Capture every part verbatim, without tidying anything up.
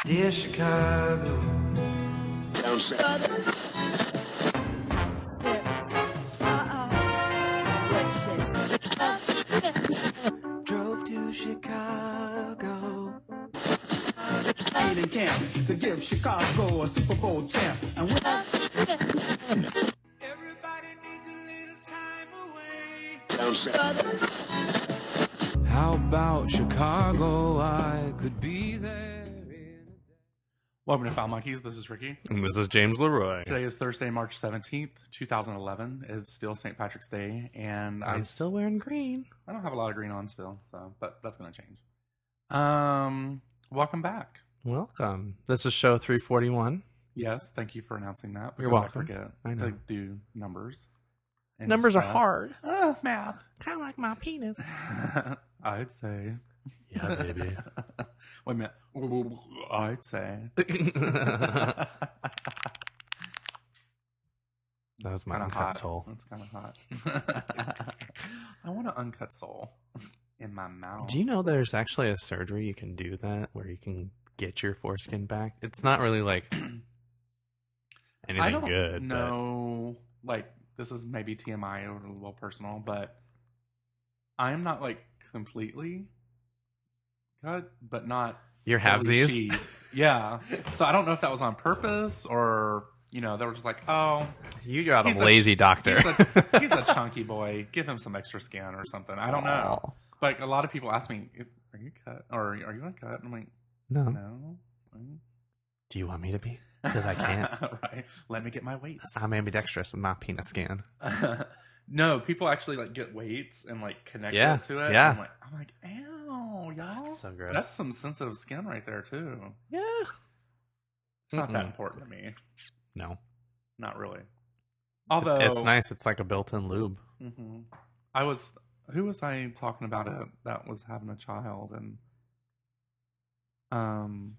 Dear Chicago. Six. Uh-uh. Drove to Chicago. Ain't in camp to give Chicago a Super Bowl champ. And we- Everybody needs a little time away. Six. How about Chicago? I could be there. Welcome to Foul Monkeys. This is Ricky. And this is James Leroy. Today is Thursday, March seventeenth, twenty eleven. It's still Saint Patrick's Day, and I'm I still wearing green. I don't have a lot of green on still, so but that's going to change. Um, welcome back. Welcome. This is show three forty-one. Yes, thank you for announcing that. You're because welcome. I forget I know. to do numbers. and Numbers are stuff. hard. Uh, math. Kind of like my penis. I'd say. Yeah, baby. Wait a minute. I'd say. That was my Kind of uncut hot. soul. That's kind of hot. I want an uncut soul in my mouth. Do you know there's actually a surgery you can do that where you can get your foreskin back? It's not really like anything I don't good. know. Like, this is maybe T M I or a little personal, but I'm not like completely cut, but not. Your fully halvesies? sheathed. Yeah. So I don't know if that was on purpose or, you know, they were just like, oh, But you got a He's a- lazy doctor. he's a, he's a chunky boy. Give him some extra skin or something. I don't know. Aw. But a lot of people ask me, are you cut? Or are you uncut? And I'm like, No. no. Do you want me to be? Because I can't. Right. Let me get my weights. I'm ambidextrous with my penis skin. No, people actually like get weights and like connect Yeah, it to it. yeah. I'm like, I'm like, ow, y'all. That's so gross. That's some sensitive skin right there too. Yeah. It's not that Mm-mm. important to me. No. Not really. Although It's nice. It's like a built-in lube. hmm I was, who was I talking about it that was having a child and um,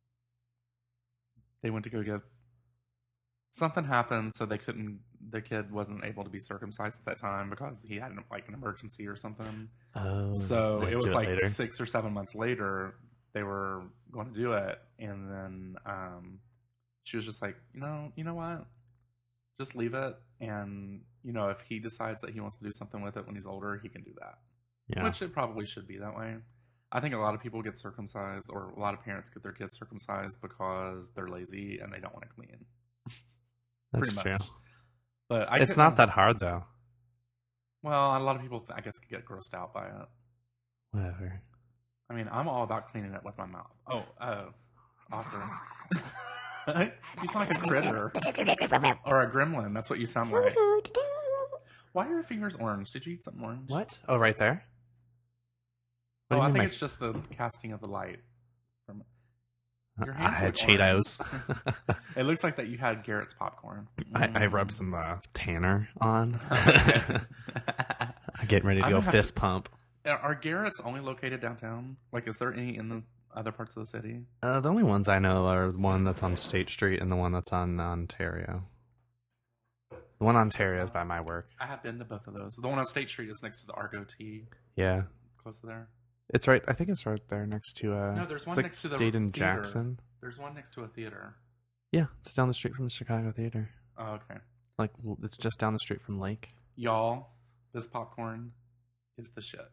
they went to go get something happened, so they couldn't. The kid wasn't able to be circumcised at that time because he had like an emergency or something. Oh. So they it was do like later. six or seven months later they were going to do it, and then um, she was just like, you know, you know what, just leave it, and you know, if he decides that he wants to do something with it when he's older, he can do that. Yeah. Which it probably should be that way. I think a lot of people get circumcised, or a lot of parents get their kids circumcised because they're lazy and they don't want to clean. That's pretty true. much. But I It's couldn't- not that hard, though. Well, a lot of people, I guess, get grossed out by it. Whatever. I mean, I'm all about cleaning it with my mouth. Oh, uh, author. You sound like a critter. Or a gremlin. That's what you sound like. Why are your fingers orange? Did you eat something orange? What? Oh, right there? What Oh, do you I mean think by- it's just the casting of the light. From your I hands had look Cheetos. orange. It looks like that you had Garrett's popcorn. I, I rubbed some uh, Tanner on. I'm getting ready to I'm go gonna have fist pump. Are are Garrett's only located downtown? Like, is there any in the other parts of the city? Uh, the only ones I know are the one that's on State Street and the one that's on Ontario. The one on Ontario is by my work. I have been to both of those. The one on State Street is next to the Argo Tea, Yeah. close to there. It's right. I think it's right there next to uh. No, there's one it's like next to the State and theater. Jackson. There's one next to a theater. Yeah, it's down the street from the Chicago Theater. Oh, okay. Like it's just down the street from Lake. Y'all, this popcorn is the shit.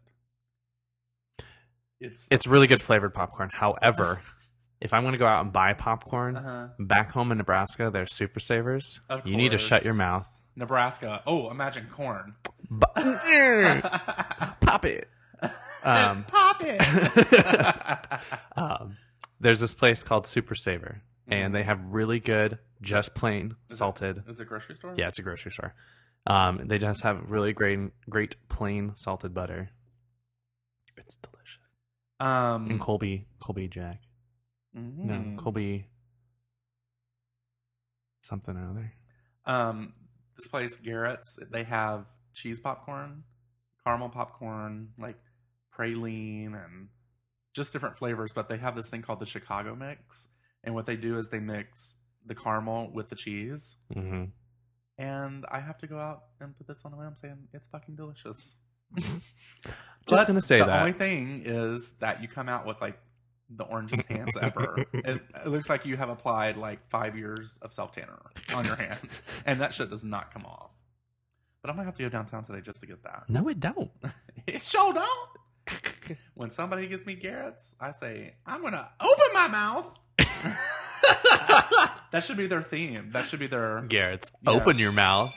It's It's really good flavored popcorn. However, if I'm going to go out and buy popcorn uh-huh. back home in Nebraska, they're Super Savers. Of You need to course. shut your mouth. Nebraska. Oh, imagine corn. Pop it. Um, Pop it. um, there's this place called Super Saver, and they have really good, just plain Is it- salted. Is it a grocery store? Yeah, it's a grocery store. Um, they just have really great, great plain salted butter. It's delicious. Um. And Colby, Colby Jack. mhm. No, Colby. Something or other. Um, this place, Garrett's, they have cheese popcorn, caramel popcorn, like praline, and just different flavors. But they have this thing called the Chicago mix, and what they do is they mix the caramel with the cheese. Mm-hmm. And I have to go out and put this on a limb saying it's fucking delicious. Just But gonna say the that. only thing is that you come out with like the orangest hands ever. It, it looks like you have applied like five years of self tanner on your hand, and that shit does not come off. But I'm gonna have to go downtown today just to get that. No, it don't. It sure don't. When somebody gives me Garrett's, I say I'm gonna open my mouth. That should be their theme. That should be their Garrett's, Yeah. open your mouth.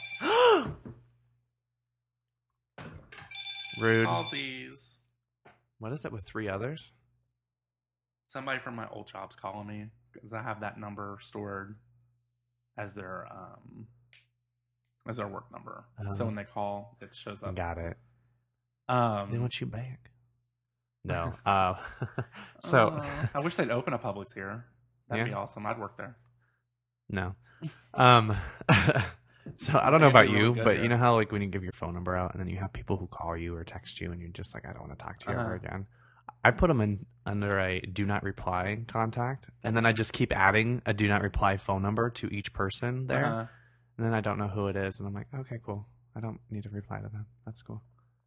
Rude. Aussies. What is it with three others? Somebody from my old job's calling me because I have that number stored as their um as their work number. Oh. So when they call, it shows up. Got it. Um, They want you back. No. Uh, so uh, I wish they'd open a Publix here. That'd Yeah. be awesome. I'd work there. no. Um. So I don't know They'd about do you, really good but here. you know how like when you give your phone number out and then you have people who call you or text you and you're just like, I don't want to talk to you Uh-huh. ever again. I put them in under a do not reply contact, and then I just keep adding a do not reply phone number to each person there, Uh-huh. and then I don't know who it is, and I'm like, okay, cool. I don't need to reply to them. That's cool.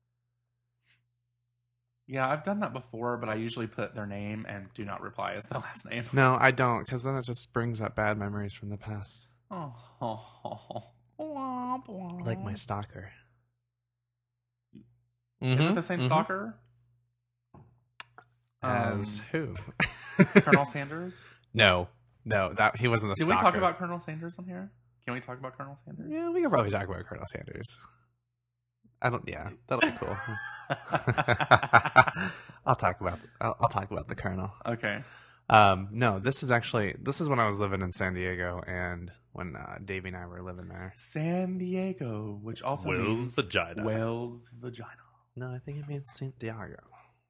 Yeah, I've done that before, but I usually put their name and do not reply as the last name. No, I don't, because then it just brings up bad memories from the past, Oh, oh, oh, oh. Womp, womp. like my stalker. Is Mhm, it the same mhm. stalker? As Um, who? Colonel Sanders? No, no, that he wasn't a Did stalker. we talk about Colonel Sanders on here? Can we talk about Colonel Sanders? Yeah, we could probably talk about Colonel Sanders. I don't. Yeah, that'll be cool. I'll talk about. I'll, I'll talk about the Colonel. Okay. Um, no, this is actually this is when I was living in San Diego, and when uh, Davey and I were living there. San Diego, which also Whale's means vagina. whale's vagina. No, I think it means Saint Diego.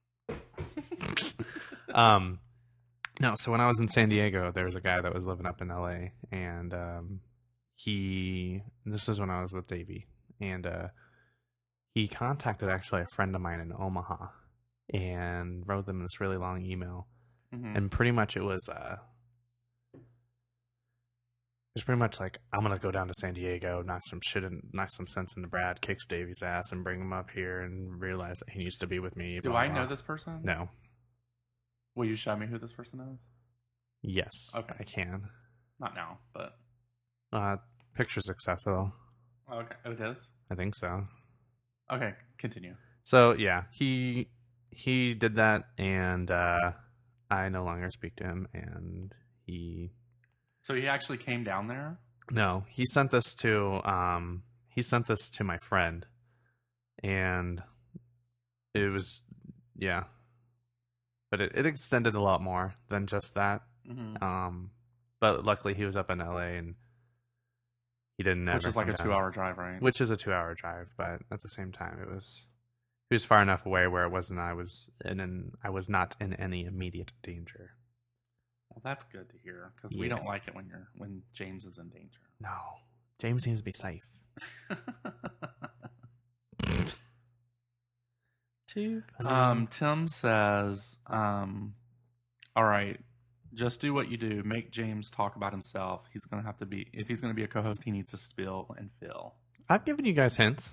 um, no. So when I was in San Diego, there was a guy that was living up in L A, and um, he. This is when I was with Davey, and uh, he contacted actually a friend of mine in Omaha, and wrote them this really long email. Mhm. And pretty much it was uh it was pretty much like, I'm gonna go down to San Diego, knock some shit and knock some sense into Brad, kicks Davey's ass, and bring him up here and realize that he needs to be with me. Do blah, I blah. know this person? No. Will you show me who this person is? Yes. Okay. I can. Not now, but Uh picture's accessible. okay. Oh, it is. I think so. Okay, continue. So yeah, he he did that, and uh I no longer speak to him, and he So he actually came down there. No, he sent this to um he sent this to my friend, and it was yeah. But it, it extended a lot more than just that. Mm-hmm. Um but luckily he was up in L A, and he didn't Which ever is like come a down. two-hour drive, right? Which is a two hour drive, but at the same time it was he was far enough away where it wasn't I was in an, I was not in any immediate danger. Well, that's good to hear because we don't Yes. like it when you're when James is in danger. No. James seems to be safe. Too funny. um, Tim says, um, "All right, just do what you do. Make James talk about himself. He's gonna have to be if he's gonna be a co-host. He needs to spill and fill, I've given you guys hints.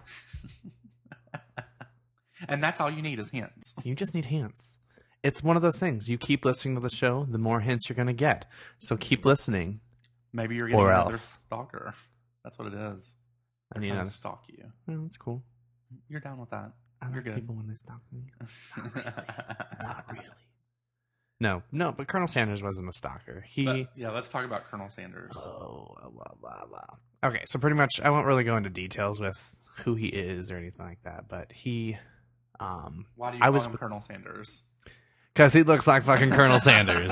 and that's all you need is hints. You just need hints. It's one of those things. You keep listening to the show, the more hints you're going to get. So keep listening. Maybe you're getting Or another else. stalker. That's what it is. I They're mean, trying that's, to stalk you. well, that's cool. You're down with that. I You're like good. people when they stalk me. Not really. No, no, but Colonel Sanders wasn't a stalker. He. But, yeah, let's talk about Colonel Sanders. Oh, blah, blah, blah. Okay, so pretty much, I won't really go into details with who he is or anything like that, but he, um, Why do you I call was- him Colonel Sanders? because he looks like fucking Colonel Sanders.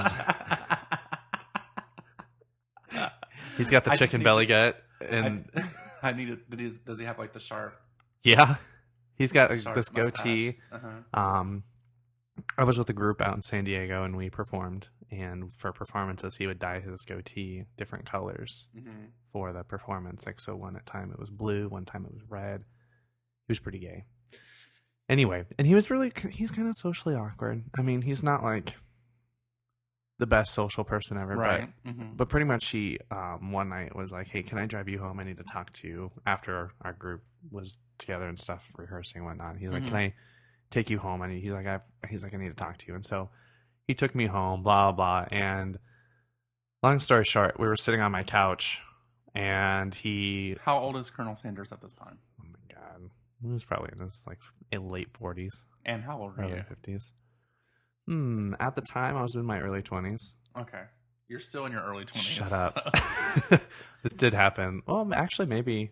He's got the I just chicken need belly to- gut, and I, I need to. Did he, does he have like the sharp, yeah, he's got sharp this goatee. mustache? Uh-huh. Um, I was with a group out in San Diego, and we performed. And for performances, he would dye his goatee different colors Mm-hmm. for the performance. Like, so one time it was blue, one time it was red. He was pretty gay. Anyway, and he was really, he's kind of socially awkward. I mean, he's not like the best social person ever, Right. Mm-hmm. but but pretty much he, um, one night was like, hey, can I drive you home? I need to talk to you after our group was together and stuff, rehearsing and whatnot. He's like, Mhm. can I take you home? And he's like, I've, he's like, I need to talk to you. And so he took me home, blah, blah. And long story short, we were sitting on my couch and he, How old is Colonel Sanders at this time? oh my God, he was probably in his like in late forties, And how old are early you? fifties. Hmm. At the time, I was in my early twenties. Okay. You're still in your early twenties. Shut up. This did happen. Well, actually, maybe.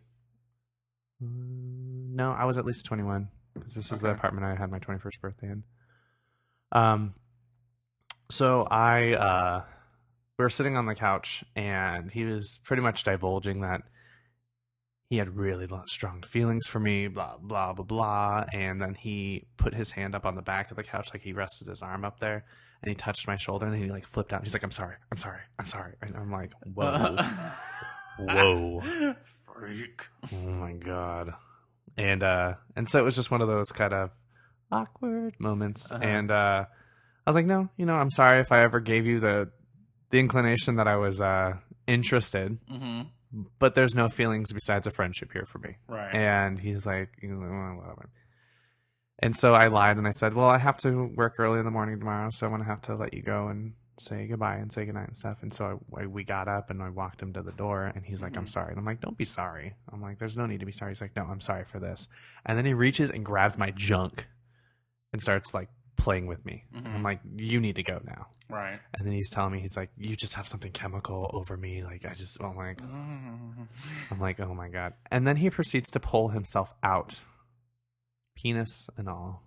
Mm, No, I was at least twenty-one. 'Cause this was the Okay. apartment I had my twenty-first birthday in. Um, so I, uh, we were sitting on the couch, and he was pretty much divulging that he had really lo- strong feelings for me, blah, blah, blah, blah. And then he put his hand up on the back of the couch, like he rested his arm up there, and he touched my shoulder, and then he like flipped out. He's like, I'm sorry, I'm sorry, I'm sorry. And I'm like, whoa, whoa. Freak. Oh my God. And, uh, and so it was just one of those kind of awkward moments. Uh-huh. And, uh, I was like, no, you know, I'm sorry if I ever gave you the, the inclination that I was, uh, interested, Mm-hmm. but there's no feelings besides a friendship here for me. Right. And he's like, he's like, well, whatever. And so I lied and I said, well, I have to work early in the morning tomorrow, so I'm going to have to let you go and say goodbye and say goodnight and stuff. And so I, I, we got up and I walked him to the door, and he's like, I'm sorry. And I'm like, don't be sorry. I'm like, there's no need to be sorry. He's like, no, I'm sorry for this. And then he reaches and grabs my junk and starts like playing with me. Mhm. I'm like, you need to go now. Right. And then he's telling me, he's like, you just have something chemical over me. Like, I just, I'm like, I'm like, oh my God. And then he proceeds to pull himself out, penis and all.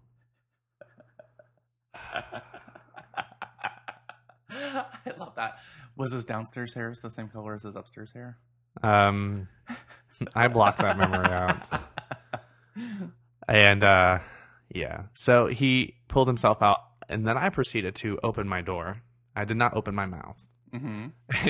I love that. Was his downstairs hair the same color as his upstairs hair? Um, I blocked that memory out. And, uh, yeah. So he pulled himself out, and then I proceeded to open my door. I did not open my mouth. Mm-hmm.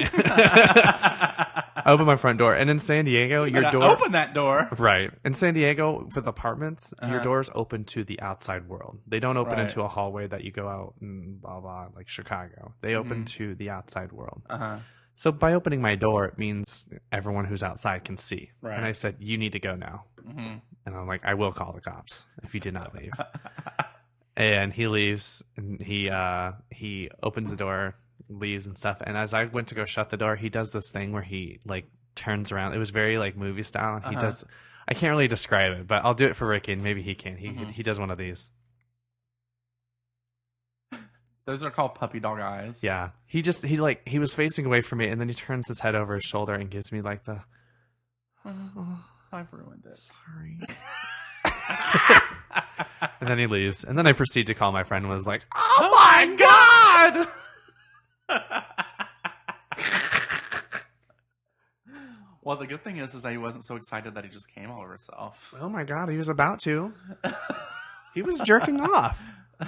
I opened my front door. And in San Diego, your Your door... Open that door. Right. In San Diego, with apartments, your Uh-huh. doors open to the outside world. They don't open Right. into a hallway that you go out and blah, blah, like Chicago. They open Mhm. to the outside world. Uh-huh. So by opening my door, it means everyone who's outside can see. Right. And I said, you need to go now. Mm-hmm. And I'm like, I will call the cops if you did not leave. And he leaves, and he uh, he opens the door, leaves and stuff. And as I went to go shut the door, he does this thing where he like turns around. It was very like movie style. And he Uh-huh. does. I can't really describe it, but I'll do it for Ricky, and maybe he can. He Mhm. he does one of these. Those are called puppy dog eyes. Yeah. He just he like he was facing away from me, and then he turns his head over his shoulder and gives me like the. Oh, I've ruined it. sorry. And then he leaves, and then I proceed to call my friend. And was like, "Oh my God!" Well, the good thing is, is that he wasn't so excited that he just came all over himself. Oh my God, he was about to. He was jerking off.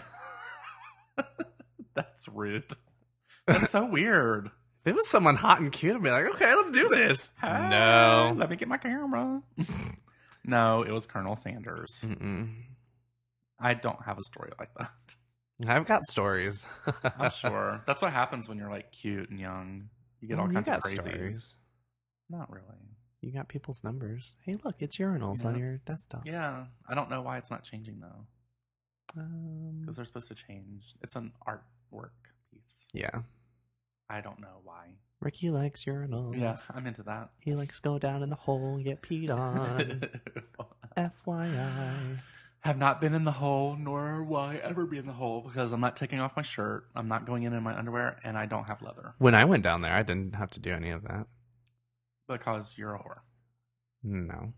That's rude. That's so weird. If it was someone hot and cute, I'd be like, okay, let's do this. Hey, No. let me get my camera. No, it was Colonel Sanders. Mm-mm. I don't have a story like that. I've got stories. I'm sure. That's what happens when you're like cute and young. You get all Well, kinds you of got crazies. stories. Not really. You got people's numbers. Hey, look, it's urinals on Yeah. your desktop. Yeah, I don't know why it's not changing though. Um, Because they're supposed to change. It's an artwork piece. yeah. I don't know why. Ricky likes urinals. Yeah, I'm into that. He likes go down in the hole and get peed on. F Y I. Have not been in the hole, nor will I ever be in the hole because I'm not taking off my shirt. I'm not going in in my underwear, and I don't have leather When I went down there, I didn't have to do any of that. because you're a whore. No.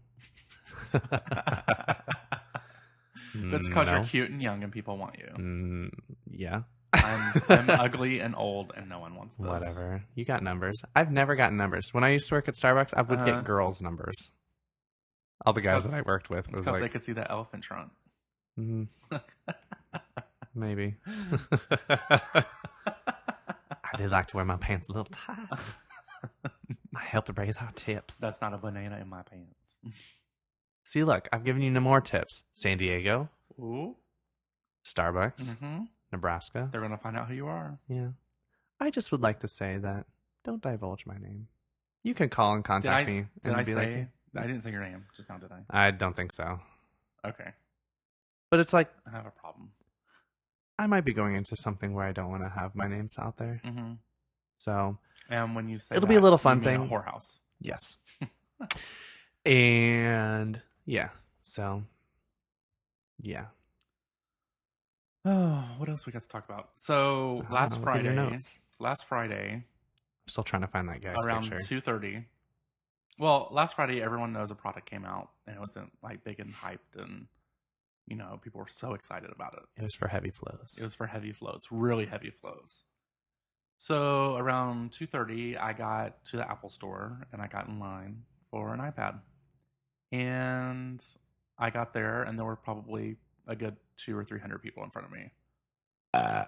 That's because No. you're cute and young, and people want you. Mm, yeah. I'm, I'm ugly and old, and no one wants this. Whatever. You got numbers. I've never gotten numbers. When I used to work at Starbucks, I would Uh-huh. get girls' numbers. All the guys It's that I worked with It's was because like, they could see that elephant trunk. mm, maybe. I did like to wear my pants a little tight. I helped raise our tips. That's not a banana in my pants. See, look, I've given you no more tips. San Diego, Ooh. Starbucks, Mm-hmm. Nebraska. They're going to find out who you are. Yeah. I just would like to say that don't divulge my name. You can call and contact did I, me. Did and I be say? like, I didn't say your name just now, did I? I don't think so. Okay. But it's like, I have a problem. I might be going into something where I don't want to have my names out there. Mm-hmm. So And when you say It'll that, be a little you fun mean a thing. whorehouse. yes. And yeah, so yeah. Oh, what else we got to talk about? So I don't last know, look at your Friday, notes. last Friday I'm still trying to find that guy's around picture. two thirty. Well, last Friday, everyone knows a product came out, and it wasn't like big and hyped, and you know, people were so excited about it. It was for heavy flows. It was for heavy flows, really heavy flows. So around two thirty, I got to the Apple store and I got in line for an iPad. And I got there, and there were probably a good two or three hundred people in front of me. Uh,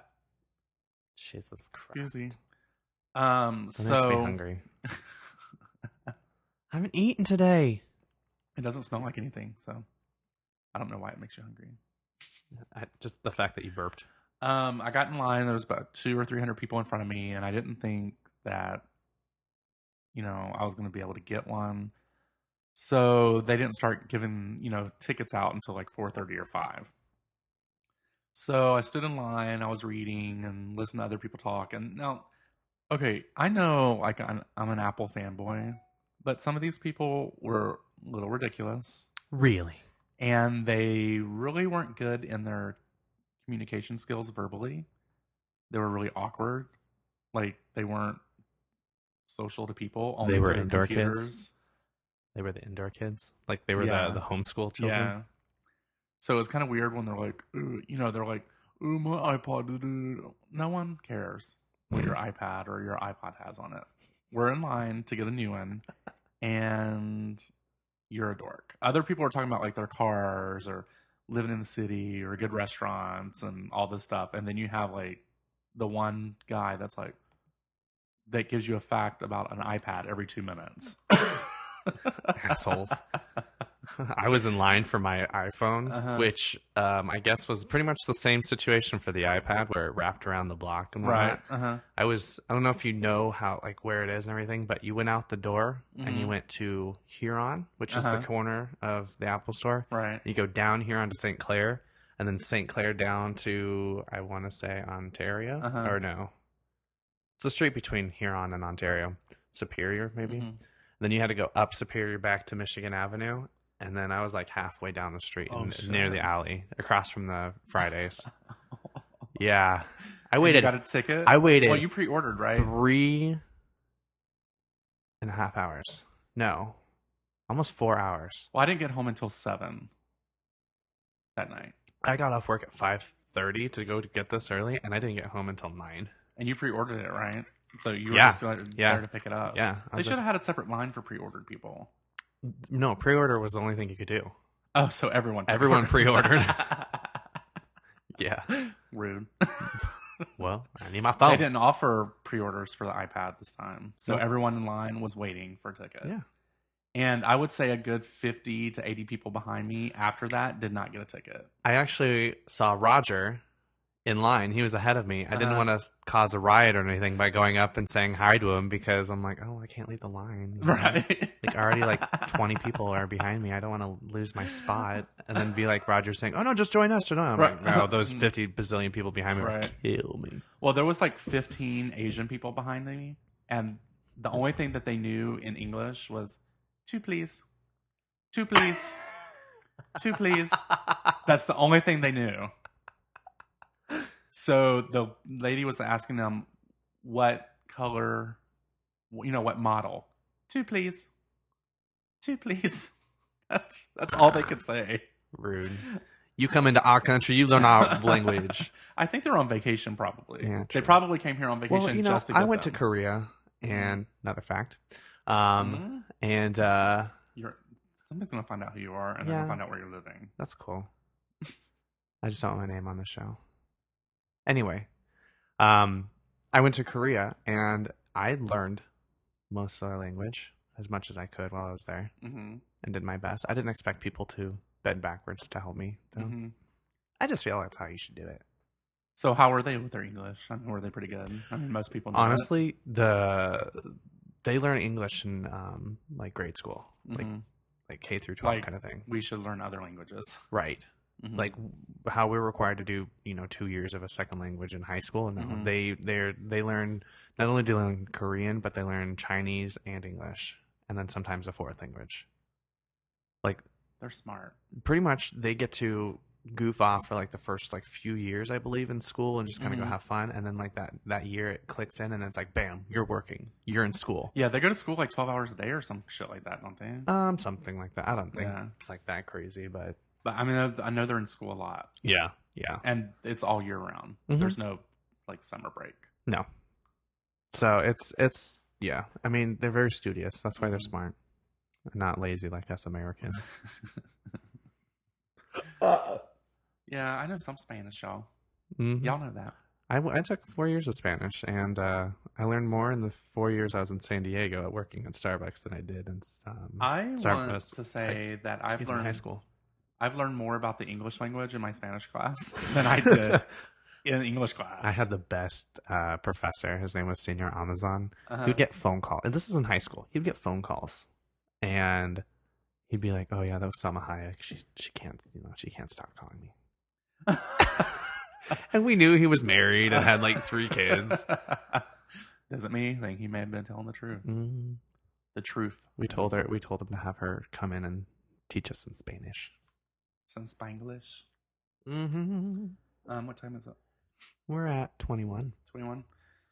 Jesus Christ. Excuse me. Um, That so makes me hungry. I haven't eaten today. it doesn't smell like anything, so I don't know why it makes you hungry. I, just the fact that you burped. Um, I got in line. There was about two or three hundred people in front of me, and I didn't think that, you know, I was going to be able to get one. So they didn't start giving, you know, tickets out until like four thirty or five. So I stood in line. I was reading and listening to other people talk. And now, okay, I know like I'm, I'm an Apple fanboy, but some of these people were a little ridiculous. Really? And they really weren't good in their communication skills verbally. They were really awkward. Like they weren't social to people. Only They were to their indoor kids? computers. They were the indoor kids? Like they were Yeah. the, the homeschool children? Yeah. So it's kind of weird when they're like, ooh, you know, they're like, ooh, my iPod. No one cares what your iPad or your iPod has on it. We're in line to get a new one, and you're a dork. Other people are talking about like their cars or living in the city or good restaurants and all this stuff. And then you have like the one guy that's like, that gives you a fact about an iPad every two minutes. Assholes. I was in line for my iPhone, Uh-huh. which um, I guess was pretty much the same situation for the iPad, where it wrapped around the block and whatnot. Right. Uh-huh. I was, I don't know if you know how, like, where it is and everything, but you went out the door and you Mhm. went to Huron, which is Uh-huh. the corner of the Apple store. Right. You go down Huron to Saint Clair, and then Saint Clair down to, I want to say, Ontario? Uh-huh. Or no. It's the street between Huron and Ontario. Superior, maybe? Mhm. Then you had to go up Superior back to Michigan Avenue. And then I was like halfway down the street, Oh, n- shit. near the alley, across from the Fridays. Yeah. I And you waited got a ticket? I waited Well, you pre-ordered, right? three and a half hours. No. Almost four hours. Well, I didn't get home until seven that night. I got off work at five thirty to go to get this early, and I didn't get home until nine. And you pre-ordered it, right? So you were Yeah. just there, Yeah. there to pick it up. Yeah. I They was should have had a separate line for pre-ordered people. like, no, pre-order was the only thing you could do. Oh, so everyone Everyone pre-ordered. Yeah. Rude. Well, I need my phone. They didn't offer pre-orders for the iPad this time. So Nope. everyone in line was waiting for a ticket. Yeah. And I would say a good fifty to eighty people behind me after that did not get a ticket. I actually saw Roger in line. He was ahead of me. I didn't Uh-huh. want to cause a riot or anything by going up and saying hi to him, because I'm like, oh, I can't leave the line. you know? Right. Like already like twenty people are behind me. I don't want to lose my spot. And then be like Roger saying, oh no, just join us. Join us. I'm Right. like, no, those fifty bazillion people behind me Right. will kill me. Well, there was like fifteen Asian people behind me. And the only thing that they knew in English was, two please. Two please. Two please. That's the only thing they knew. So the lady was asking them what color, you know, what model. Two please. Two please. That's that's all they could say. Rude. You come into our country, you learn our language. I think they're on vacation probably. Yeah, they true. probably came here on vacation Well, you know, just to get I went them. to Korea, and another fact. Um, Mhm. and uh, You're somebody's gonna find out who you are and Yeah. then they'll find out where you're living. that's cool. I just don't want my name on the show. Anyway, um, I went to Korea, and I learned most of their language as much as I could while I was there, Mm-hmm. and did my best. I didn't expect people to bend backwards to help me, though. Mm-hmm. I just feel that's how you should do it. So how were they with their English? I mean, were they pretty good? I mean, most people know Honestly, the they learn English in um, like grade school, that. like Mhm. like K through twelve Like- kind of thing. We should learn other languages. Right. Mhm. Like how we're required to do, you know, two years of a second language in high school. No, Mhm. they they they learn not only do they learn Korean, but they learn Chinese and English, and then sometimes a fourth language. Like They're smart. pretty much, they get to goof off for like the first like few years, I believe, in school, and just kind of Mhm. go have fun. And then like that that year, it clicks in, and it's like, bam, you're working, you're in school. Yeah, they go to school like twelve hours a day or some shit like that, don't they? Um, something like that. I don't think Yeah. it's like that crazy, but But I mean, I- I know they're in school a lot, yeah, yeah, and it's all year round. Mhm. There's no like summer break. no. So it's it's yeah. I mean, they're very studious. That's why they're Mhm. smart, not lazy like us Americans. Yeah, I know some Spanish, y'all. Mhm. Y'all know that. I, w- I took four years of Spanish, and uh, I learned more in the four years I was in San Diego at working at Starbucks than I did in. Um, I Starbucks- want to say that I've excuse me, learned high school. I've learned more about the English language in my Spanish class than I did in English class. I had the best uh, professor. His name was Senor Amazon. uh He'd get phone calls, and this was in high school. He'd get phone calls, and he'd be like, "Oh yeah, that was Salma Hayek. She she can't, you know, she can't stop calling me." And we knew he was married and had like three kids. Doesn't mean anything. He may have been telling the truth. Mm. The truth. We told her. We told him to have her come in and teach us some Spanish. Some Spanglish. Mm-hmm. Um, what time is it? We're at twenty-one. twenty-one.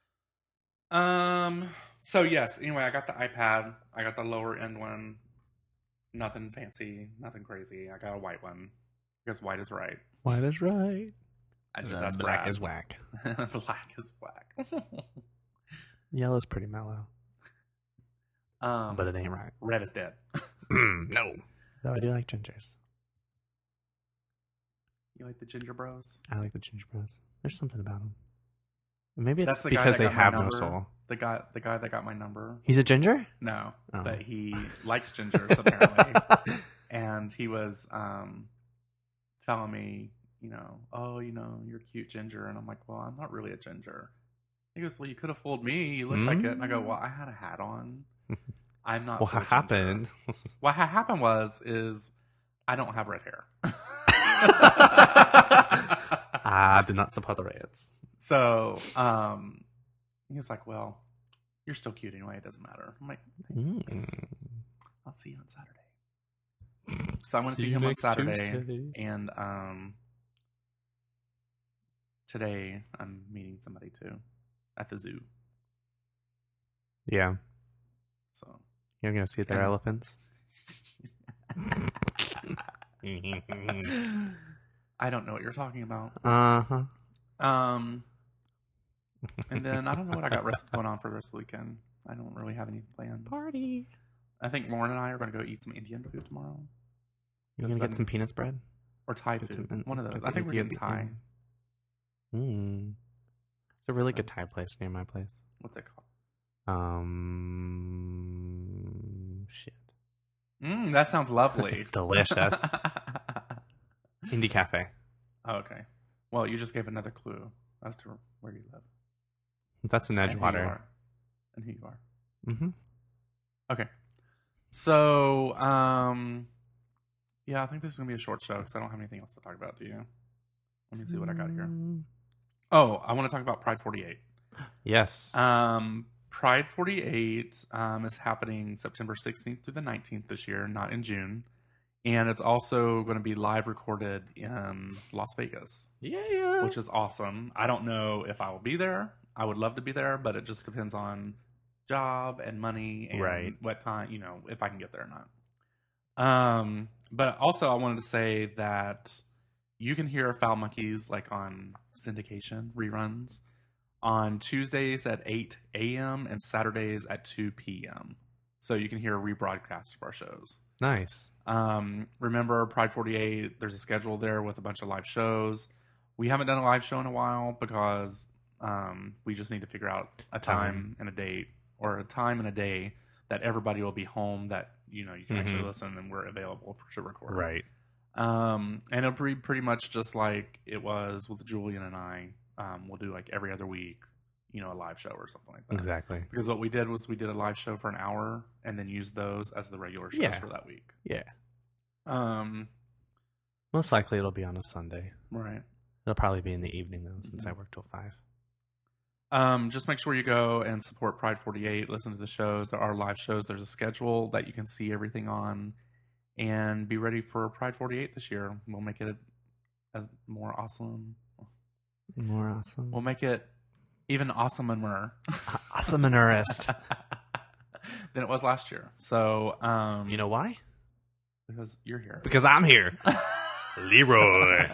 Um. So yes. Anyway, I got the iPad. I got the lower end one. Nothing fancy. Nothing crazy. I got a white one because white is right. White is right. I just Uh, that's black Brad. is whack. Black is whack. Yellow's pretty mellow, um, but it ain't right. red is dead. No. Though I do like gingers. You like the Ginger Bros? I like the ginger bros. There's something about them. Maybe it's That's the guy because that they got my have no number. soul. The guy, the guy that got my number. He's a ginger? No, Oh. but he likes gingers apparently, and he was um, telling me, you know, oh, you know, you're cute ginger, and I'm like, well, I'm not really a ginger. He goes, well, you could have fooled me. You look like it, and I go, well, I had a hat on. I'm not. What full ginger." happened? What ha- happened was is I don't have red hair. I did not support the reds. So um, he was like, well, you're still cute anyway. It doesn't matter. I'm like, thanks. Mm. I'll see you on Saturday. So I'm going to see, you him on next Saturday. Tuesday. And um, today I'm meeting somebody too at the zoo. Yeah. So You're going to see their And- elephants? I don't know what you're talking about. Uh-huh. Um, and then I don't know what I got rest going on for the rest of the weekend. I don't really have any plans. Party. I think Lauren and I are going to go eat some Indian food tomorrow. You're going to That's get some peanuts bread? Or Thai Get food. some- One of those. get I some think we're getting Ethiopian- Thai. Mm. It's a really good Thai place near my place. What's it called? Um, shit. Mm, that sounds lovely. Delicious. Indie Cafe. Oh, okay. Well, you just gave another clue as to where you live. That's in and who you Edgewater. are. And who you are. Mm-hmm. Okay. So, um, yeah, I think this is going to be a short show because I don't have anything else to talk about, do you? Let me see what I got here. Mm. Oh, I want to talk about Pride forty-eight. Yes. Um, Pride forty-eight um, is happening September sixteenth through the nineteenth this year, not in June. And it's also going to be live recorded in Las Vegas, yeah, yeah. which is awesome. I don't know if I will be there. I would love to be there, but it just depends on job and money and Right. what time, you know, if I can get there or not. Um, but also I wanted to say that you can hear Foul Monkeys like on syndication reruns on Tuesdays at eight a.m. and Saturdays at two p.m. So you can hear a rebroadcast of our shows. Nice. Um, remember Pride forty-eight, there's a schedule there with a bunch of live shows. We haven't done a live show in a while because um, we just need to figure out a time, Time. and a date, or a time and a day that everybody will be home, that you know you can actually Mhm. listen and we're available for, to record. Right. Um, and it'll be pretty much just like it was with Julian and I. Um, we'll do like every other week, you know, a live show or something like that. Exactly. Because what we did was we did a live show for an hour and then used those as the regular shows Yeah. for that week. Yeah. Um, Most likely it'll be on a Sunday. Right. It'll probably be in the evening, though, since Mhm. I work till five. Um, just make sure you go and support Pride forty-eight. Listen to the shows. There are live shows. There's a schedule that you can see everything on, and be ready for Pride forty-eight this year. We'll make it as more awesome. More awesome. We'll make it even awesomer Awesome and arrest. than it was last year. So, um, You know why? because you're here, Because I'm here. Leroy.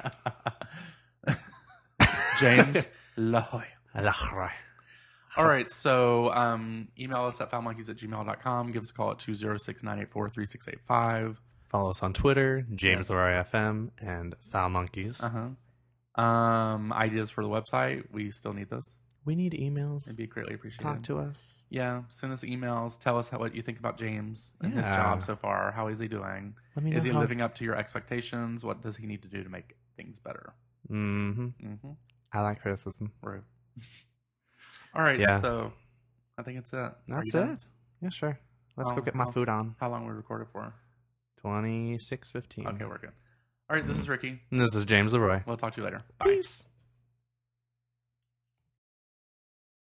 James Lahoy. Leroy. All right, so um, email us at foulmonkeys at gmail dot com. Give us a call at two oh six, nine eight four, three six eight five. Follow us on Twitter, James Yes. Leroy F M, and Foul Monkeys. Uh-huh. Um, ideas for the website, we still need those. We need emails. It'd be greatly appreciated. Talk to us. Yeah, send us emails. Tell us how, what you think about James and his Yeah. job so far. How is he doing? Let me know Is he how- living up to your expectations? What does he need to do to make things better? Mm-hmm. Mm-hmm. I like criticism. Rude. All right, Yeah. so I think it's it. Are That's you done? it. Yeah, sure. Let's Oh, go get my oh. food on. How long we recorded for? twenty-six fifteen. Okay, we're good. All right, this is Ricky. And this is James Leroy. We'll talk to you later. Bye. Peace.